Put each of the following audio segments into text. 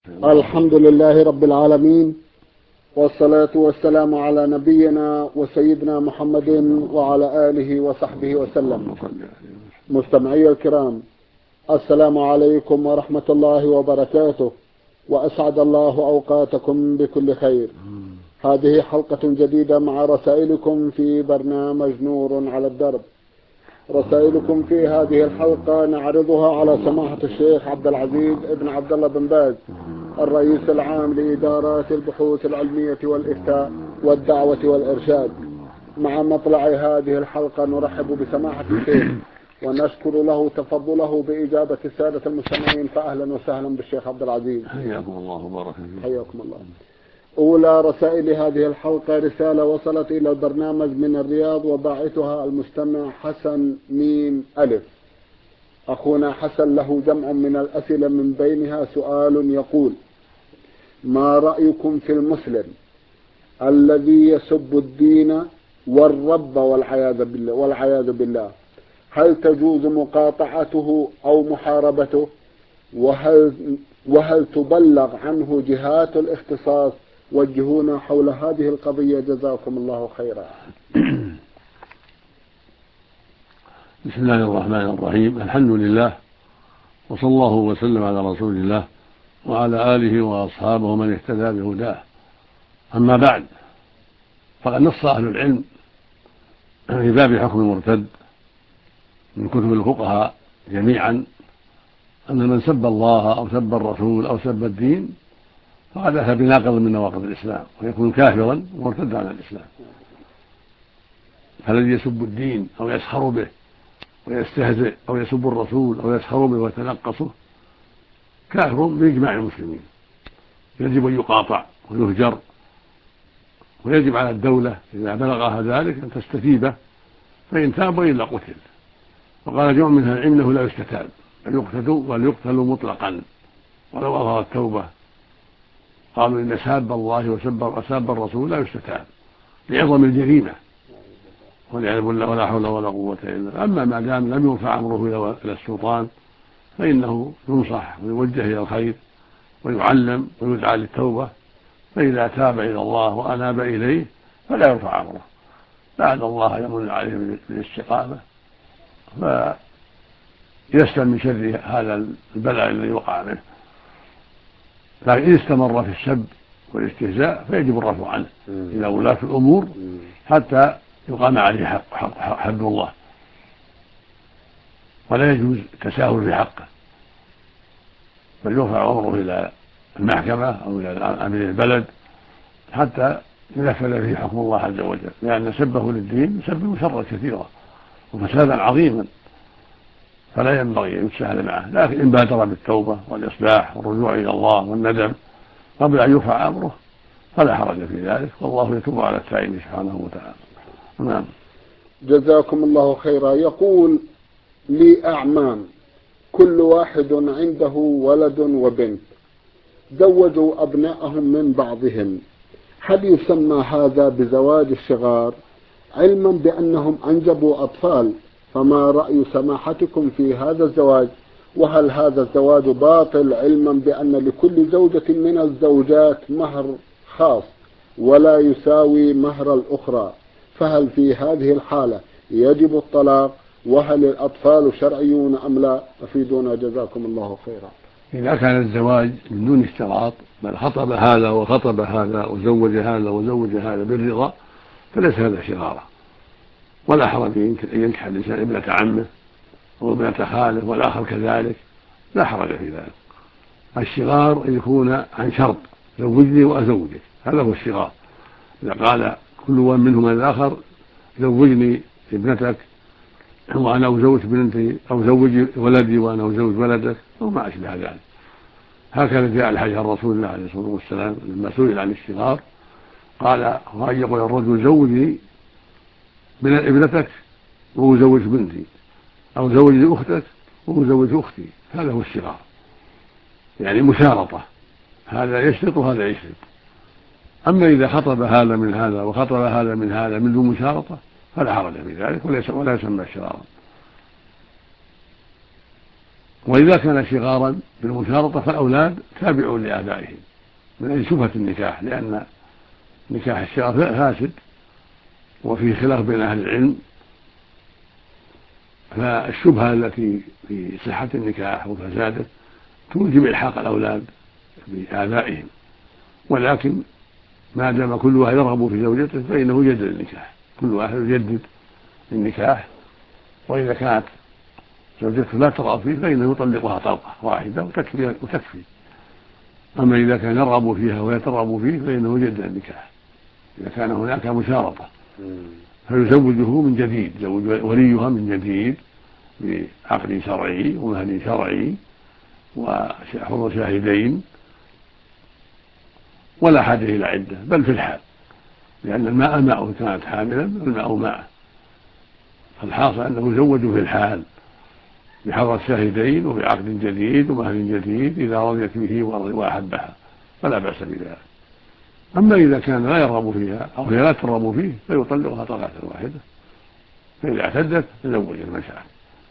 الحمد لله رب العالمين، والصلاة والسلام على نبينا وسيدنا محمد وعلى آله وصحبه وسلم. مستمعي الكرام، السلام عليكم ورحمة الله وبركاته، وأسعد الله أوقاتكم بكل خير. هذه حلقة جديدة مع رسائلكم في برنامج نور على الدرب. رسائلكم في هذه الحلقة نعرضها على سماحة الشيخ عبد العزيز ابن عبد الله بن باز، الرئيس العام لإدارات البحوث العلمية والإفتاء والدعوة والإرشاد. مع مطلع هذه الحلقة نرحب بسماحة الشيخ ونشكر له تفضله بإجابة السادة المستمعين، فأهلا وسهلا بالشيخ عبد العزيز. حياكم الله وبارك فيكم. حياكم الله. أولى رسائل هذه الحلقة رسالة وصلت إلى البرنامج من الرياض، وباعثها المستمع حسن ميم ألف. أخونا حسن له جمع من الأسئلة، من بينها سؤال يقول: ما رأيكم في المسلم الذي يسب الدين والرب والعياذ بالله؟ هل تجوز مقاطعته أو محاربته؟ وهل تبلغ عنه جهات الاختصاص؟ وجهونا حول هذه القضية جزاكم الله خيرا. بسم الله الرحمن الرحيم. الحمد لله، وصلى الله وسلم على رسول الله وعلى آله وأصحابه من اهتدى بهداه. أما بعد، فقد نص أهل العلم في باب حكم المرتد من كتب الفقهاء جميعا أن من سب الله أو سب الرسول أو سب الدين فقد أتى بناقض من نواقض الإسلام، ويكون كافرا ومرتدا عن الإسلام. فالذي يسب الدين أو يسخر به ويستهزئ أو يسب الرسول أو يسخر به ويتنقصه كافر بإجماع المسلمين، يجب أن يقاطع ويهجر، ويجب على الدولة إذا بلغها ذلك أن تستتيبه، فإن تاب وإلا قتل. وقال جمع من العلم له لا يستتاب، بل يقتل مطلقا ولو أظهر التوبة. قالوا إن ساب الله وساب الرسول لا يستتاب لعظم الجريمة والعياذ بالله، ولا حول ولا قوة إلا بالله. أما ما دام لم يرفع أمره إلى السلطان فإنه ينصح ويوجه إلى الخير ويعلم ويدعى للتوبة، فإذا تاب إلى الله وأناب إليه فلا يرفع أمره، لعل الله يمن عليه بالاستقامة فيسلم من شر هذا البلاء الذي وقع منه. لكن إن استمر في السب والاستهزاء فيجب الرفع عنه إلى ولاة الأمور حتى يقام عليه حد الله، ولا يجوز التساهل في حقه، بل يرفع أمره إلى المحكمة أو إلى أمير البلد حتى ينفذ فيه حكم الله عز وجل، لأن سبه للدين يسبب شرا كثيرا وفسادا عظيما، فلا ينبغي أن يتساهل معه. لكن إن بادر بالتوبة والإصلاح والرجوع إلى الله والندم قبل أن يرفع أمره فلا حرج في ذلك، والله يتوب على التائب سبحانه وتعالى. نعم. جزاكم الله خيرا. يقول: لي أعمام كل واحد عنده ولد وبنت، زوجوا أبنائهم من بعضهم، هل يسمى هذا بزواج الصغار، علما بأنهم أنجبوا أطفال؟ فما رأي سماحتكم في هذا الزواج؟ وهل هذا الزواج باطل، علما بأن لكل زوجة من الزوجات مهر خاص ولا يساوي مهر الأخرى؟ فهل في هذه الحالة يجب الطلاق؟ وهل الأطفال شرعيون أم لا؟ أفيدونا جزاكم الله خيرا. إذا كان الزواج من دون اشتراط، بل خطب هذا وخطب هذا وزوج هذا وزوج هذا بالرضا، فليس هذا شرارة، ولا حرج أن ينكح الإنسان ابنة عمه أو ابنة خاله والآخر كذلك، لا حرج في ذلك. الشغار أن يكون عن شرط: زوجني وأزوجك، هذا هو الشغار. إذا قال كل منهما الآخر: زوجني ابنتك وأنا أزوج بنتي، أو زوج ولدي وأنا أزوج ولدك، أو ما أشبه ذلك. هكذا جاء الحديث عن رسول الله عليه الصلاة والسلام لما سئل عن الشغار قال: وأن يقول الرجل زوجني ابنتك وأزوج بنتي، أو زوجني أختك وأزوج أختي، هذا هو الشغار، يعني مشارطة، هذا يشرط وهذا يشرط. أما إذا خطب هذا من هذا وخطب هذا من هذا من دون مشارطة فلا حرج في ذلك، ولا يسمى شرارا. وإذا كان صغارا بالمشارطة فالأولاد تابعون لآبائهم من أجل شبهة النكاح، لأن نكاح الصغار فاسد وفيه خلاف بين أهل العلم، فالشبهة التي في صحة النكاح وفساده توجب إلحاق الأولاد بآبائهم، ولكن ما دام كل واحد يرغب في زوجته فإنه يجدد النكاح، كل واحد يجدد النكاح، وإذا كانت زوجته لا ترغب فيه فإنه يطلقها طلقة واحدة وتكفي. أما إذا كان يرغب فيها ويترغب فيه فإنه يجدد النكاح إذا كان هناك مشارطة، فيزوجه من جديد، يزوج وليها من جديد بعقد شرعي ومهر شرعي وحضور شاهدين، ولا حاجة إلى عدة بل في الحال، لأن الماء ماء، كانت حاملا الماء ماء، فالحاصل أنه يزوج في الحال بحضر شاهدين وبعقد جديد ومهر جديد إذا رضيت به وأحبها فلا بأس بذلك. أما إذا كان لا يرغب فيها أو هي لا ترغب فيه فيطلقها طلقة واحدة، فإذا اعتدت تزوج المسألة.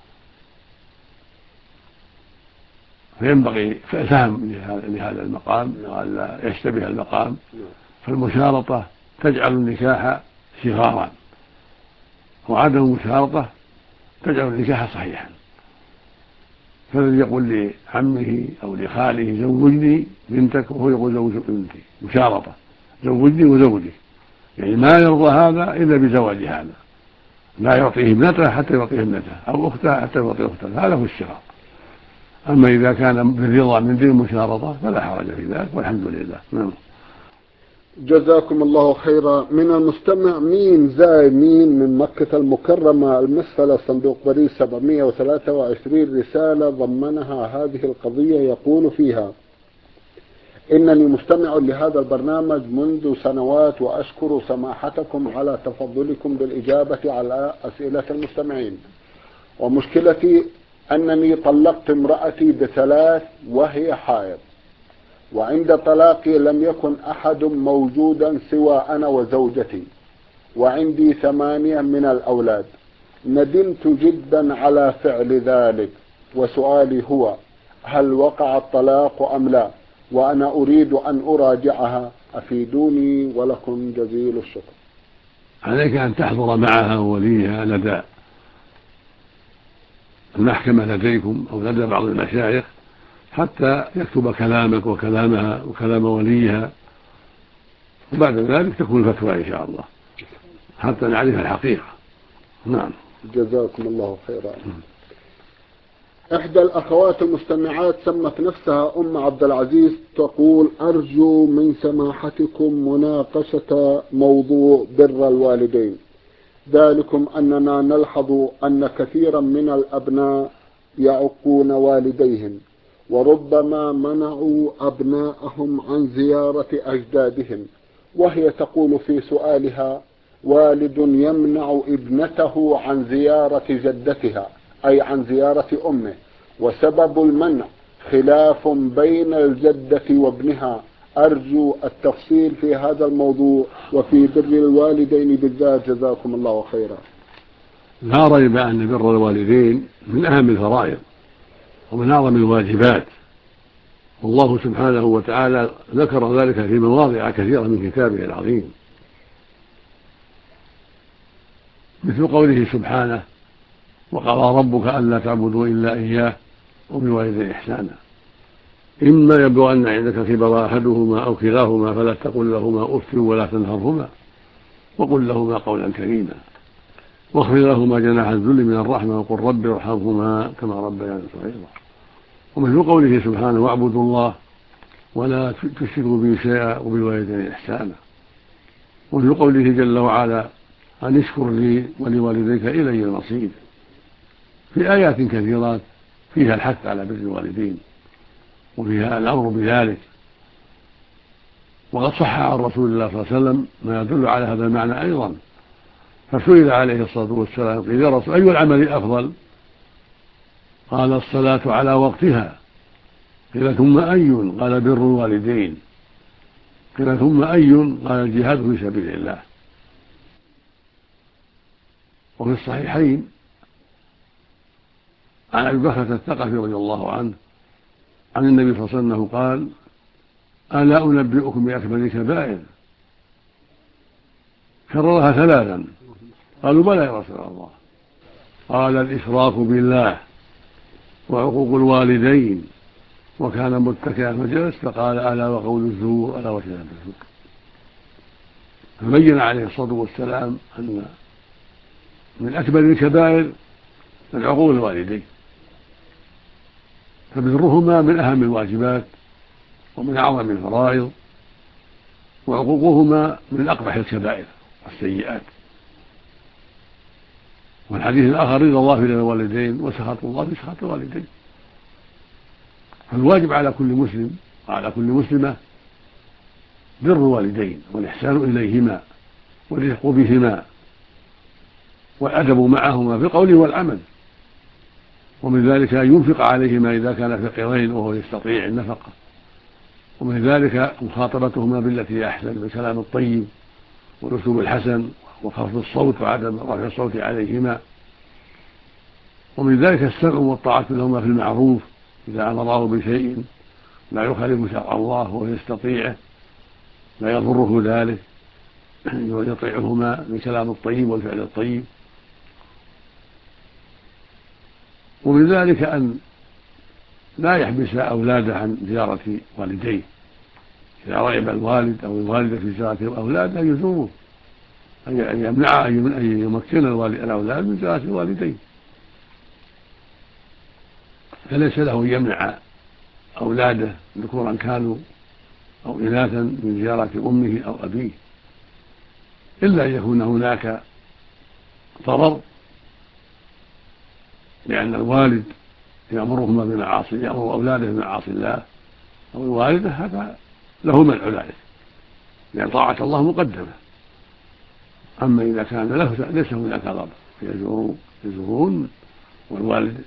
فينبغي فهم لهذا المقام وألا يشتبه المقام، فالمشارطة تجعل النكاح صغارا، وعدم المشارطة تجعل النكاح صحيحا. فالذي يقول لعمه أو لخاله زوجني بنتك وهو يقول زوج بنتي، مشارطة زوجني وزوجك، يعني ما يرضى هذا إلا بزواج هذا، لا يعطيه ابنته حتى يعطيه ابنته أو أختها حتى يعطيه أختها، هذا هو الشراط. أما إذا كان بالرضا من دون المشارطة فلا حرج في ذلك والحمد لله. نعم. جزاكم الله خيرا. من المستمع مين زاي مين من مكة المكرمة المسفلة صندوق بريد 723 رسالة ضمنها هذه القضية يقول فيها: إنني مستمع لهذا البرنامج منذ سنوات وأشكر سماحتكم على تفضلكم بالإجابة على أسئلة المستمعين، ومشكلتي أنني طلقت امرأتي ب3 وهي حائض، وعند طلاقي لم يكن أحد موجودا سوى أنا وزوجتي، وعندي 8 من الأولاد. ندمت جدا على فعل ذلك، وسؤالي هو: هل وقع الطلاق أم لا؟ وأنا أريد أن أراجعها، أفيدوني ولكم جزيل الشكر. عليك أن تحضر معها ووليها لدى المحكمة لديكم أو لدى بعض المشايخ حتى يكتب كلامك وكلامها وكلام وليها، وبعد ذلك تكون الفتوى إن شاء الله حتى نعرف الحقيقة. نعم. جزاكم الله خيرا. إحدى الأخوات المستمعات سمت نفسها أم عبد العزيز، تقول: أرجو من سماحتكم مناقشة موضوع بر الوالدين، ذلكم أننا نلحظ أن كثيرا من الأبناء يعقون والديهم، وربما منعوا أبناءهم عن زيارة أجدادهم. وهي تقول في سؤالها: والد يمنع ابنته عن زيارة جدتها، أي عن زيارة أمه، وسبب المنع خلاف بين الجدة وابنها. أرجو التفصيل في هذا الموضوع وفي بر الوالدين بالذات، جزاكم الله خيرا. لا ريب أن بر الوالدين من أهم الفرائض ومن أعظم الواجبات، والله سبحانه وتعالى ذكر ذلك في مواضع كثيرة من كتابه العظيم، مثل قوله سبحانه: وقضى ربك ألا تعبدوا إلا إياه وبالوالدين إحسانا، إما يبلغن عندك كبر أحدهما أو كلاهما فلا تقل لهما أف ولا تنهرهما وقل لهما قولا كريما واخفض لهما جناح الذل من الرحمة وقل رب ارحمهما كما ربياني صغيرا. ومثل قوله سبحانه: واعبدوا الله ولا تشركوا به شيئا وبالوالدين إحسانا. ومثل قوله جل وعلا: أن اشكر لي ولوالديك إلي المصير. في آيات كثيرات فيها الحث على بر الوالدين وفيها الأمر بذلك، وقد صح عن رسول الله صلى الله عليه وسلم ما يدل على هذا المعنى أيضا، فسئل عليه الصلاة والسلام: قيل يا رسول أي العمل أفضل؟ قال: الصلاة على وقتها. قيل: ثم أي؟ قال: بر الوالدين. قيل: ثم أي؟ قال: الجهاد في سبيل الله. وفي الصحيحين عن أبي بكرة الثقفي رضي الله عنه عن النبي صلى الله عليه وسلم قال: ألا أنبئكم بأكبر الكبائر؟ كررها ثلاثا. قالوا: بلى يا رسول الله. قال: الإشراك بالله، وعقوق الوالدين، وكان متكئا فجلس فقال: ألا وقول الزور، ألا وشهادة الزور. فبين عليه الصلاة والسلام أن من أكبر الكبائر العقوق الوالدين، فبرهما من أهم الواجبات ومن أعظم الفرائض، وعقوقهما من أقبح الكبائر والسيئات. والحديث الآخر: رضا الله للوالدين وسخط الله في سخط الوالدين. فالواجب على كل مسلم وعلى كل مسلمة بر الوالدين والإحسان إليهما والرفق بهما والأدب معهما في القول والعمل، ومن ذلك أن ينفق عليهما إذا كان فقيرين وهو يستطيع النفقة، ومن ذلك مخاطبتهما بالتي هي أحسن بالكلام الطيب والأسلوب الحسن وخفض الصوت وعدم رفع الصوت عليهما، ومن ذلك السمع والطاعة لهما في المعروف إذا أمراه بشيء لا يخالف شرع الله وهو يستطيعه لا يضره ذلك يطيعهما بالكلام الطيب والفعل الطيب. ومن ذلك أن لا يحبس أولاده عن زيارة والديه، إذا رغب الوالد أو الوالدة في زيارة أولاده يزوره، أن يمنع أن يمكن الأولاد من زيارة الوالدين، فليس له أن يمنع أولاده ذكورا كانوا أو إناثا من زيارة أمه أو أبيه، إلا أن يكون هناك ضرر، لأن الوالد يأمرهما بمعاصي، يأمر أولاده بمعاصي الله أو الوالدة، هذا له منع ذلك، لأن طاعة الله مقدمة. أما إذا كان ليس هناك ضرر يزورون والوالد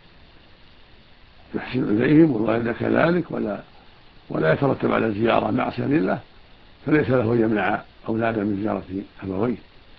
يحسن إليهم والوالدة كذلك، ولا يترتب على الزيارة معصية لله، فليس له أن يمنع أولاده من زيارة أبويه،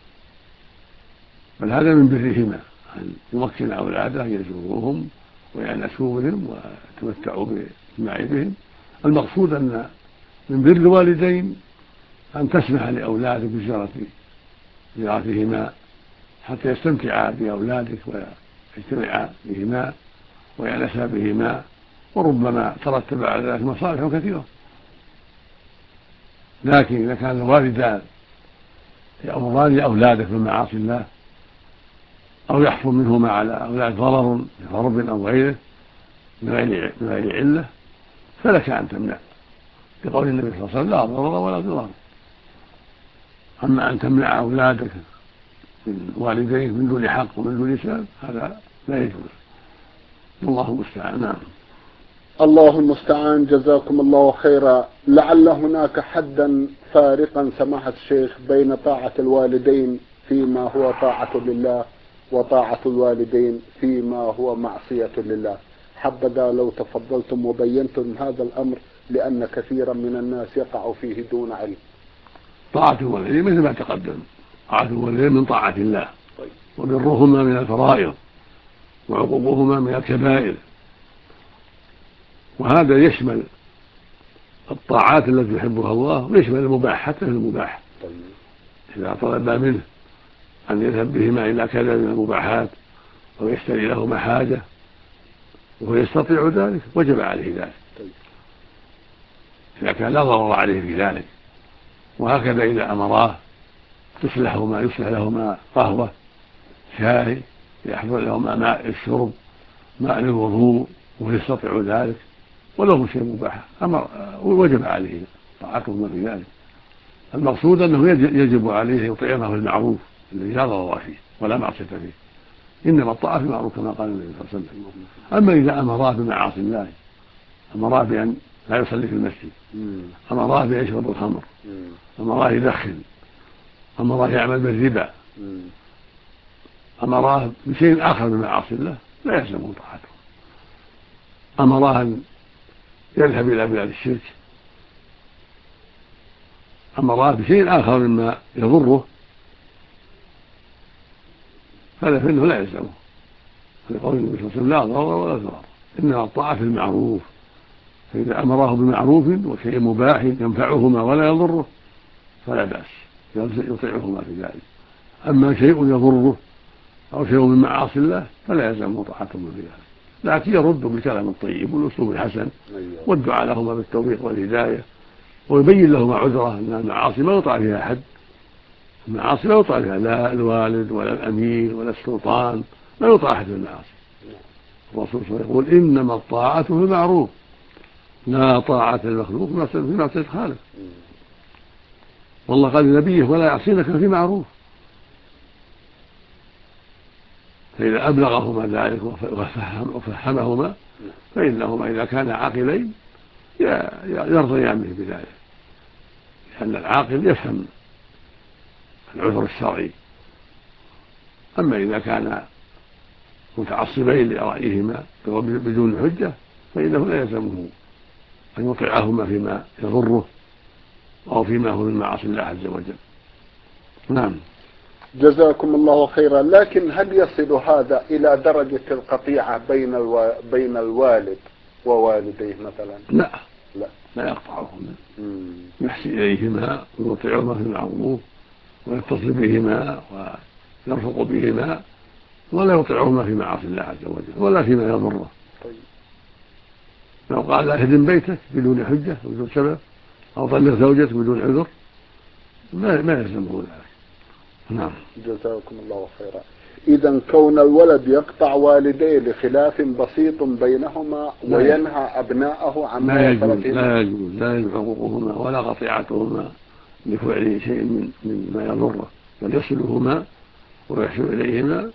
بل هذا من برهما أن يمكن أولاده يزوروهم ويأنسوا بهم ويتمتعوا بالاجتماع بهم. المقصود أن من بر الوالدين أن تسمح لأولادك بزيارتهما حتى يستمتعا بأولادك ويجتمعا بهما ويأنسا بهما، وربما ترتب على ذلك مصالح كثيرة. لكن إذا كان الوالدان يأمران أولادك بمعاصي الله أو يحصل منهما على أولاد ضرر بضرب أو غيره من غير علة، فلك أن تمنع، بقول النبي صلى الله عليه وسلم: لا ضرر ولا ضرار. أما أن تمنع أولادك من والديك من دون حق ومن دون سبب، هذا لا يجوز، والله المستعان. نعم. الله المستعان. جزاكم الله خيرا. لعل هناك حدا فارقا سماحة الشيخ بين طاعة الوالدين فيما هو طاعة لله وطاعة الوالدين فيما هو معصية لله، حبذا لو تفضلتم وبينتم هذا الأمر، لأن كثيرا من الناس يقع فيه دون علم. طاعة الوالدين مثل ما تقدم، طاعة الوالدين من طاعة الله، وبرهما من الفرائض، وعقوقهما من الكبائر، وهذا يشمل الطاعات التي يحبها الله ويشمل المباح حتى في المباح. إذا طلب منه أن يذهب بهما إلى كذا من المباحات أو يشتري لهما حاجة وهو يستطيع ذلك وجب عليه ذلك إذا كان لا ضرر عليه في ذلك. وهكذا إذا أمراه يصلح لهما قهوة شاي، يحضر لهما ماء الشرب، ماء للوضوء وهو يستطيع ذلك ولو شيء مباح وجب عليه طاعتهما في ذلك. المقصود أنه يجب عليه يطيعهما في المعروف الذي لا ضرر فيه ولا معصية فيه، إنما الطاعة في المعروف كما قال النبي صلى الله عليه وسلم. أما إذا أمراه بمعاصي الله، أمراه بأن لا يصلي في المسجد، أمراه بأن يشرب الخمر، أمراه يدخن، أمراه يعمل بالربا، أمراه بشيء آخر من معاصي الله، لا يلزمه طاعته. أمراه أن يذهب إلى بلاد الشرك، أمراه بشيء آخر مما يضره، فإنه لا يلزمه، لقول النبي صلى الله عليه وسلم لا ضرر ولا ضرار، إنما الطاعة في المعروف، فإذا أمره بمعروف وشيء مباح ينفعهما ولا يضره فلا بأس يطيعهما في ذلك. أما شيء يضره أو شيء من معاصي الله فلا يلزمه طاعتهما في ذلك، لكن يرد بالكلام الطيب والأسلوب الحسن والدعاء لهما بالتوفيق والهداية، ويبين لهما عذره أن المعاصي ما يطاع فيها أحد، المعاصي لا يطاع فيها لا الوالد ولا الأمير ولا السلطان، لا يطاع أحد في المعاصي. الرسول صلى الله عليه وسلم يقول إنما الطاعة في المعروف لا طاعة المخلوق في معصية الخالق. والله قال لنبيه ولا يعصينك في معروف، فإذا أبلغهما ذلك وفهمهما فإنهما إذا كانا عاقلين يرضيان به بذلك، لأن العاقل يفهم العذر الشرعي. أما إذا كانا متعصبين لرأيهما بدون حجة فإنه لا يلزمه أن يطيعهما فيما يضره أو فيما هو من معاصي الله عز وجل. نعم. جزاكم الله خيرا. لكن هل يصل هذا إلى درجة القطيعة بين الوالد ووالديه مثلا؟ لا يقطعهما، يحسن إليهما ويطيعهما في المعروف ويتصل بهما ويرفق بهما، ولا يطيعهما في معاصي الله عز وجل ولا فيما يضره. لو قال لا اهدم بيتك بدون حجة بدون سبب أو طلق زوجتك بدون عذر ما يلزمه ذلك. نعم. جزاكم الله خيرا. إذا كون الولد يقطع والديه لخلاف بسيط بينهما وينهى أبناءه عما يفعل لا يجوز حقوقهما ولا قطيعتهما لفعل شيء مما يضره، بل يصلهما ويحسن إليهما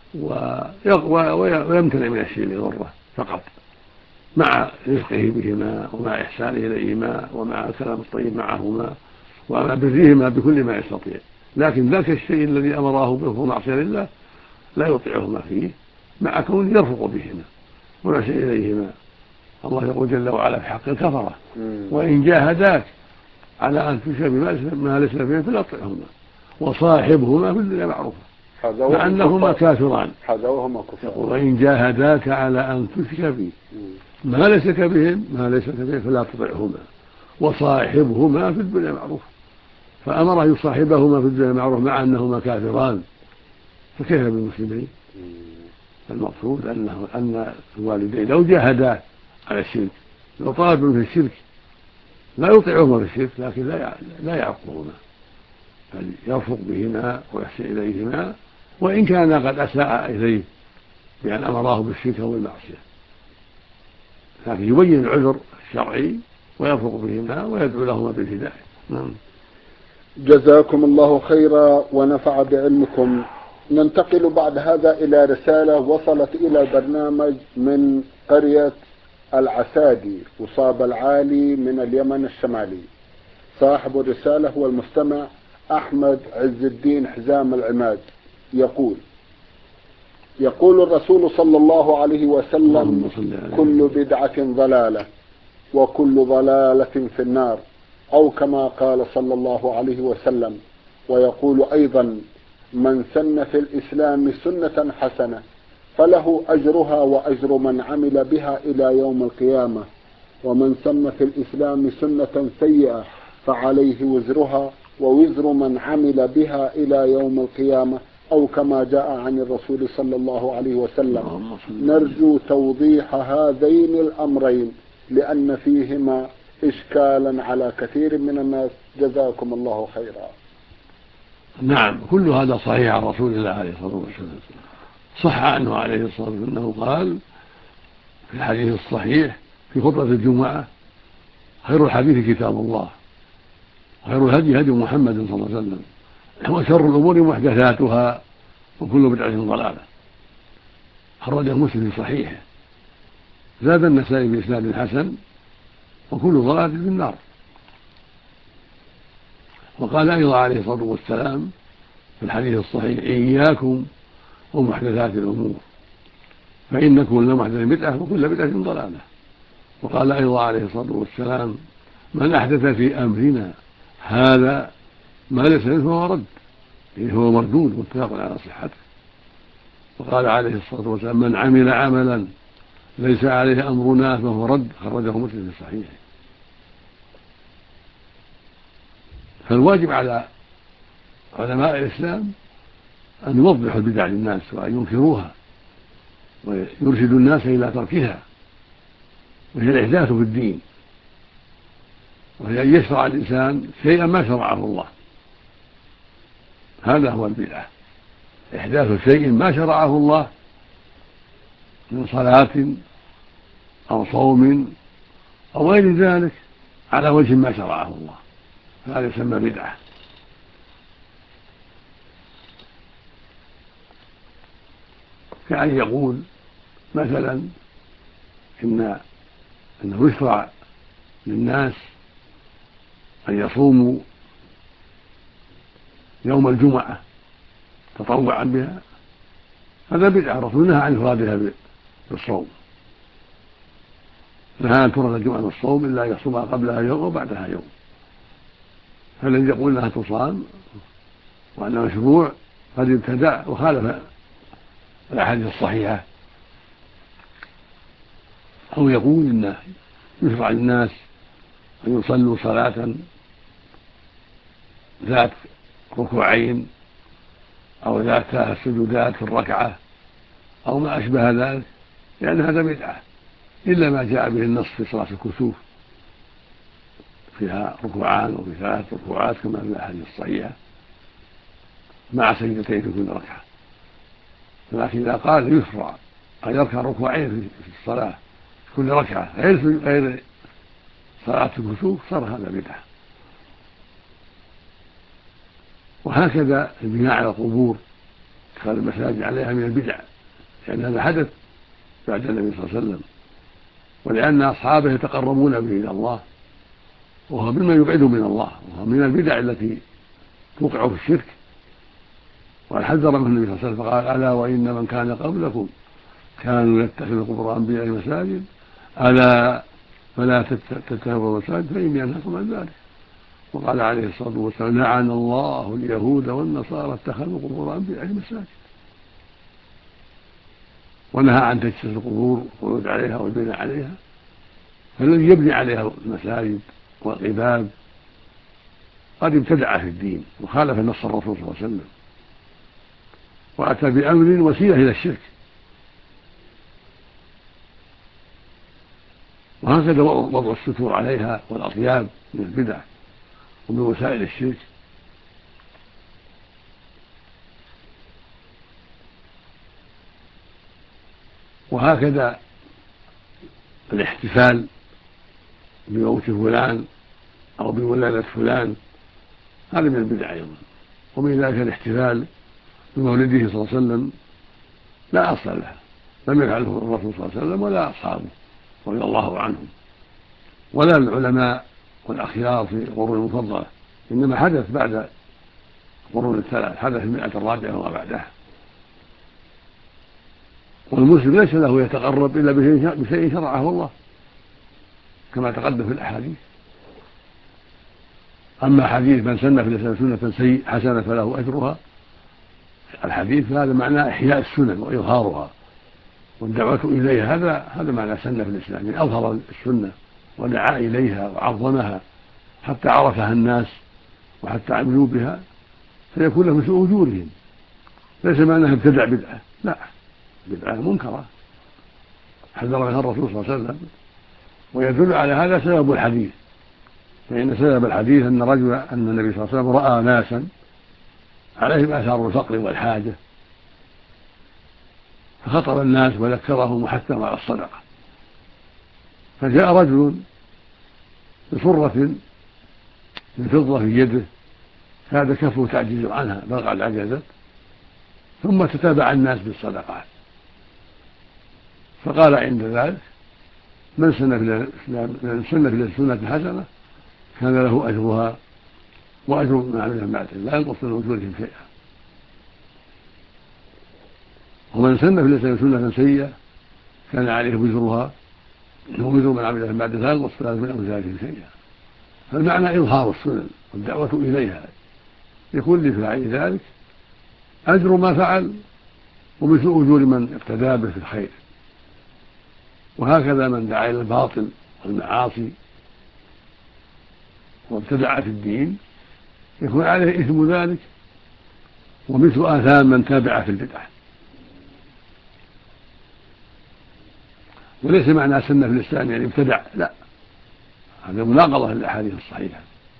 ويمتنع من الشيء اللي يضره فقط، مع رفقه بهما ومع إحسانه إليهما ومع الكلام الطيب معهما ومع برهما بكل ما يستطيع. لكن ذاك الشيء الذي أمره به هو معصية لله لا يطيعهما فيه، مع كونه يرفق بهما ويحسن إليهما. الله يقول جل وعلا في حق الكفرة وإن جاهداك على أن تشرك ما ليس فيه فلا تطعهما وصاحبهما في الدنيا معروفا مع أنهما كافران. وإن جاهداك على أن تشرك به ما ليس به فلا تطعهما وصاحبهما في الدنيا معروفا، فأمر يصاحبهما في الدنيا معروف مع أنهما كافران، فكيف بالمسلمين؟ المقصود أن الوالدين لو جاهدا على الشرك، لو طالبوا في الشرك لا يطيعهما في الشرك لكن لا يعقهما، بل يرفق بهما ويحسن إليهما وإن كان قد أساء إليه بأن أمراه بالشرك أو بالمعصية، لكن يبين العذر الشرعي ويرفق بهما ويدعو لهما بالهداية. نعم. جزاكم الله خيرا ونفع بعلمكم. ننتقل بعد هذا إلى رسالة وصلت إلى البرنامج من قرية العسادي وصاب العالي من اليمن الشمالي. صاحب الرسالة هو المستمع أحمد عز الدين حزام العماد. يقول الرسول صلى الله عليه وسلم: كل بدعة ضلالة وكل ضلالة في النار، أو كما قال صلى الله عليه وسلم. ويقول أيضا: من سن في الإسلام سنة حسنة فله أجرها وأجر من عمل بها إلى يوم القيامة، ومن سن في الإسلام سنة سيئة فعليه وزرها ووزر من عمل بها إلى يوم القيامة، أو كما جاء عن الرسول صلى الله عليه وسلم. نرجو توضيح هذين الأمرين لأن فيهما إشكالا على كثير من الناس، جزاكم الله خيرا. نعم، كل هذا صحيح عن رسول الله عليه الصلاة والسلام. صح عنه عليه الصلاة والسلام أنه قال في الحديث الصحيح في خطبة الجمعة: خير الحديث كتاب الله وخير الهدي هدي محمد صلى الله عليه وسلم وشر الأمور محدثاتها وكل بدعة ضلالة. خرجه مسلم في صحيحه. زاد النسائي بإسناد حسن: وكل ضلالة في النار. وقال أيضا عليه الصلاة والسلام في الحديث الصحيح: إياكم ومحدثات الأمور فإن كل محدث بدعة وكل بدعة ضلالة. وقال أيضا عليه الصلاة والسلام: من أحدث في أمرنا هذا ما ليس منه فهو رد، يعني هو مردود متفق على صحته. وقال عليه الصلاة والسلام: من عمل عملا ليس عليه أمرنا فهو رد، خرجه مسلم في صحيحه. فالواجب على علماء الإسلام أن يوضحوا البدع للناس وأن ينكروها ويرشدوا الناس إلى تركها، وهي الإحداث في الدين، وهي أن يشرع الإنسان شيئا ما شرعه الله. هذا هو البدعة، إحداث شيء ما شرعه الله من صلاة أو صوم أو غير ذلك على وجه ما شرعه الله، هذا يسمى بدعة. كأن يقول مثلا إنه يشرع للناس أن يصوموا يوم الجمعة تطوعا بها، هذا بدعة. الرسول نهى عن إفرادها بالصوم، نهى أن تفرد الجمعة بالصوم إلا أن يصومها قبلها يوم وبعدها يوم. فالذي يقول أنها تصام وأنها مشروع قد ابتدع وخالف الأحاديث الصحيحة، أو يقول إنه يشرع للناس أن يصلوا صلاة ذات ركوعين أو ذات 3 سجودات في الركعة أو ما أشبه ذلك، لأن هذا بدعة، إلا ما جاء به النص في صلاة الكسوف فيها ركوعان وفي 3 ركوعات كما في الأحاديث الصحيحة مع سجدتين في كل ركعة. لكن إذا قال يشرع أن يركع ركوعين في الصلاة في كل ركعة غير صلاة الكسوف صار هذا بدعة. وهكذا البناء على القبور اتخاذ المساجد عليها من البدع، لأن هذا حدث بعد النبي صلى الله عليه وسلم، ولأن أصحابه يتقربون به إلى الله، وهو مما يبعد من الله، وهو من البدع التي توقع في الشرك. وحذر منه النبي صلى الله عليه وسلم فقال: ألا وإن من كان قبلكم كانوا يتخذوا قبور أنبياء مساجد ألا فلا تتخذوا مساجد فإني أنهاكم عن ذلك. وقال عليه الصلاة والسلام: لعن الله اليهود والنصارى اتخذوا قبور أنبياء مساجد. ونهى عن تجسيس القبور والقعود عليها والبناء عليها، فالذي يبني عليها المساجد والقباب قد ابتدع في الدين وخالف نص الرسول صلى الله عليه وسلم، وأتى بأمر وسيلة إلى الشرك. وهكذا وضع الستور عليها والأطياب من البدع ومن وسائل الشرك. وهكذا الاحتفال بموت فلان أو بولادة فلان هذا من البدع أيضا. ومن ذلك الاحتفال بمولده صلى الله عليه وسلم لا أصل له، لم يفعله الرسول صلى الله عليه وسلم ولا أصحابه رضي الله عنهم ولا العلماء والأخيار في القرون المفضلة، إنما حدث بعد القرون الثلاث، حدث في 100 الرابعة وما بعدها. والمسلم ليس له يتقرب إلا بشيء شرعه الله كما تقدم في الأحاديث. أما حديث من سن في الإسلام سنة حسنة فله أجرها، الحديث هذا معناه إحياء السنن وإظهارها والدعوة إليها، هذا معنى سنة في الإسلام، يعني أظهر السنة ودعا إليها وعظمها حتى عرفها الناس وحتى عملوا بها فيكون له مثل أجورهم. ليس معناها ابتدع بدعة، لا، بدعة منكرة حذر منها الرسول صلى الله عليه وسلم. ويدل على هذا سبب الحديث، فإن سبب الحديث أن النبي صلى الله عليه وسلم رأى ناسا عليهم آثار الفقر والحاجة فخطب الناس وذكرهم وحثهم على الصدقة. فجاء رجل بصرة من فضة في يده كاد كفه تعجز عنها بل قد عجزت، ثم تتابع الناس بالصدقات. فقال عند ذلك: من سن في السنة حسنة كان له أجرها وأجر من عملها بعده لا ينقص من أجورهم شيئا، ومن سن في الإسلام سنة سيئة كان عليه وزرها ووزر من عملها بعده لا ينقص من أوزارهم شيئا. فالمعنى إظهار السنن والدعوة إليها، لكل فاعل ذلك أجر ما فعل ومثل أجور من اقتدى به في الخير. وهكذا من دعا إلى الباطل والمعاصي وابتدع في الدين يكون عليه إثم ذلك ومثل آثام من تابع في البدعة. وليس معنى سنة في الإسلام يعني ابتدع، لا، هذا مناقضة للأحاديث الصحيحة،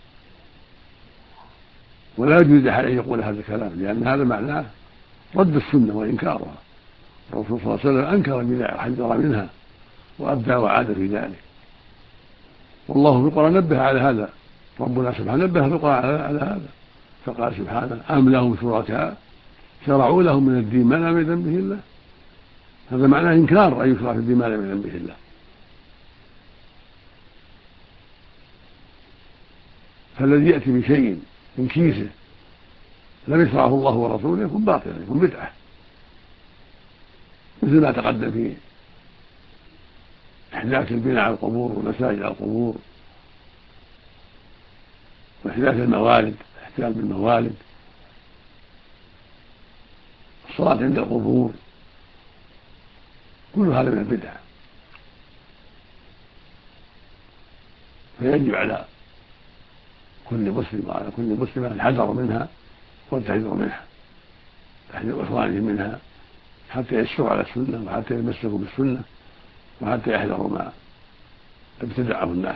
ولا يجوز لأحد أن يقول هذا الكلام، لأن هذا معناه رد السنة وإنكارها. الرسول صلى الله عليه وسلم أنكر بدعة وحذر منها وأبدى وعاد في ذلك، والله في القرآن نبه على هذا. ربنا سبحانه نبه في القرآن على هذا فقال سبحانه: أم لهم شركاء شرعوا لهم من الدين ما لم يأذن به الله. هذا معناه إنكار أن يشرع في الدين ما لم يأذن به الله. فالذي يأتي بشيء من كيسه لم يشرعه الله ورسوله يكون باطلا، يكون بدعة، مثل ما تقدم في إحداث البناء على القبور والمساجد على القبور وإحداث الموالد، الاحتفال بالموالد، الصلاة عند القبور، كل هذا من البدع. فيجب على كل مسلم وعلى كل مسلمة الحذر منها والتحذير منها، تحذير إخوانهم منها حتى يسروا على السنة وحتى يتمسكوا بالسنة وحتى يحذروا ما ابتدعه الناس.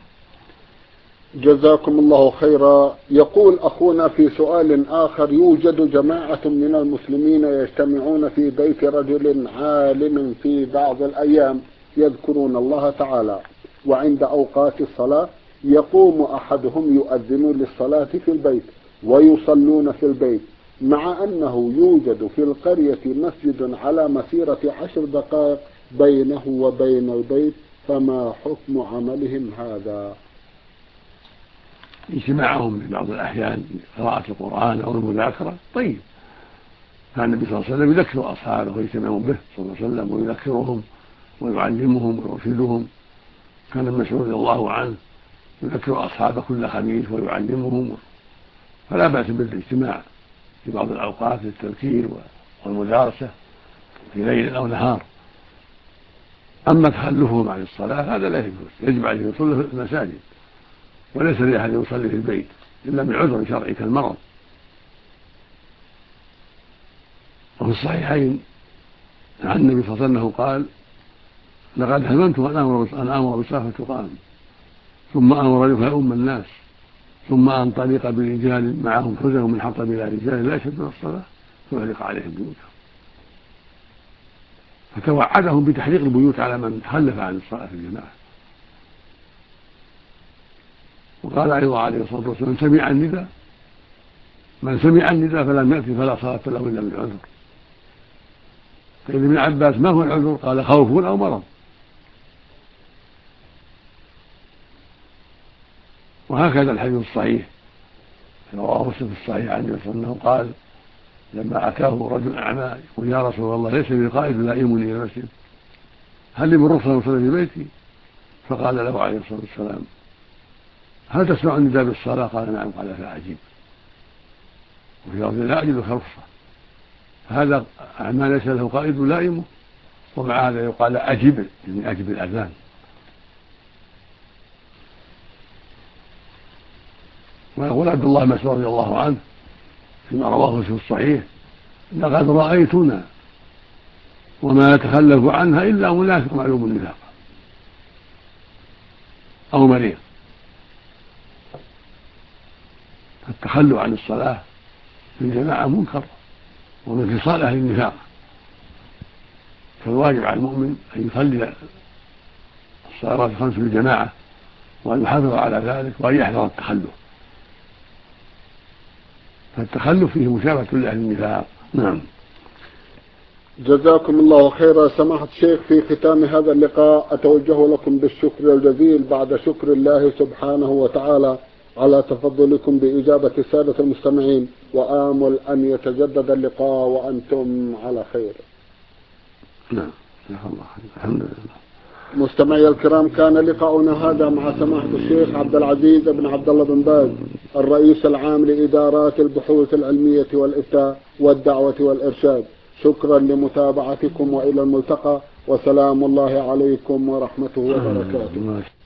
جزاكم الله خيرا. يقول أخونا في سؤال آخر: يوجد جماعة من المسلمين يجتمعون في بيت رجل عالم في بعض الأيام يذكرون الله تعالى، وعند أوقات الصلاة يقوم أحدهم يؤذن للصلاة في البيت ويصلون في البيت، مع أنه يوجد في القرية مسجد على مسيرة 10 دقائق بينه وبين البيت، فما حكم عملهم هذا؟ اجتماعهم في بعض الأحيان قراءة القرآن أو المذاكرة طيب، كان النبي صلى الله عليه وسلم يذكر أصحابه ويجتمعون به صلى الله عليه وسلم ويذكرهم ويعلمهم ويرشدهم. كان ابن مسعود رضي الله عنه يذكر أصحابه كل خميس ويعلمهم، فلا بأس بالاجتماع في بعض الأوقات للتذكير والمدارسة في ليل أو نهار. أما تخلفهم عن الصلاة هذا لا يجوز، يجب عليه يصلي في المساجد، وليس لأحد يصلي في البيت إلا من عذر شرعي كالمرض. وفي الصحيحين عن النبي صلى الله عليه وسلم قال: لقد هممت أن أمر بالصلاة فتقام، ثم أمر فيؤم الناس، ثم أنطلق برجال معهم حزن من حطب إلى رجال لا يشهدون الصلاة فأغلق عليهم بيوتهم. فتوعدهم بتحريق البيوت على من تخلف عن الصلاة في الجماعة. وقال أيضا عليه الصلاة والسلام: من سمع النداء فلم يأتي فلا صلاة له إلا بالعذر. قيل ابن عباس: ما هو العذر؟ قال: خوف أو مرض. وهكذا الحديث الصحيح رواه مسلم في الصحيح عن النبي صلى الله عليه وسلم قال: لما أتاه رجل أعمى يقول: يا رسول الله، ليس لي قائد يلائمني إلى المسجد، هل لي من رخصة أن أصلي في بيتي؟ فقال له عليه الصلاة والسلام: هل تسمع النداء بالصلاة؟ قال: نعم. قال: فأعجب. وفي لفظ: لا أجد رخصة. هذا أعمى ليس له قائد يلائمه، ومع هذا يقال أجب، يعني أجب الأذان. ويقول عبد الله مسعود رضي الله عنه فيما رواه في الصحيح: لقد رأيتنا وما يتخلف عنها إلا منافق معلوم النفاق أو مريض. التخلف عن الصلاة في الجماعة منكر ومن خصال أهل النفاق، فالواجب على المؤمن أن يصلي الصلوات الخمس في الجماعة وأن يحافظ على ذلك وأن يحذر التخلف، فالتخلف فيه مشابهة لأهل النفاق. نعم. جزاكم الله خيرا. سماحة الشيخ، في ختام هذا اللقاء أتوجه لكم بالشكر الجزيل بعد شكر الله سبحانه وتعالى على تفضلكم بإجابة السادة المستمعين، وآمل أن يتجدد اللقاء وأنتم على خير. نعم. الحمد لله. مستمعي الكرام، كان لقاؤنا هذا مع سماحة الشيخ عبد العزيز بن عبد الله بن باز، الرئيس العام لإدارات البحوث العلمية والإفتاء والدعوة والإرشاد. شكرا لمتابعتكم، وإلى الملتقى، وسلام الله عليكم ورحمته وبركاته.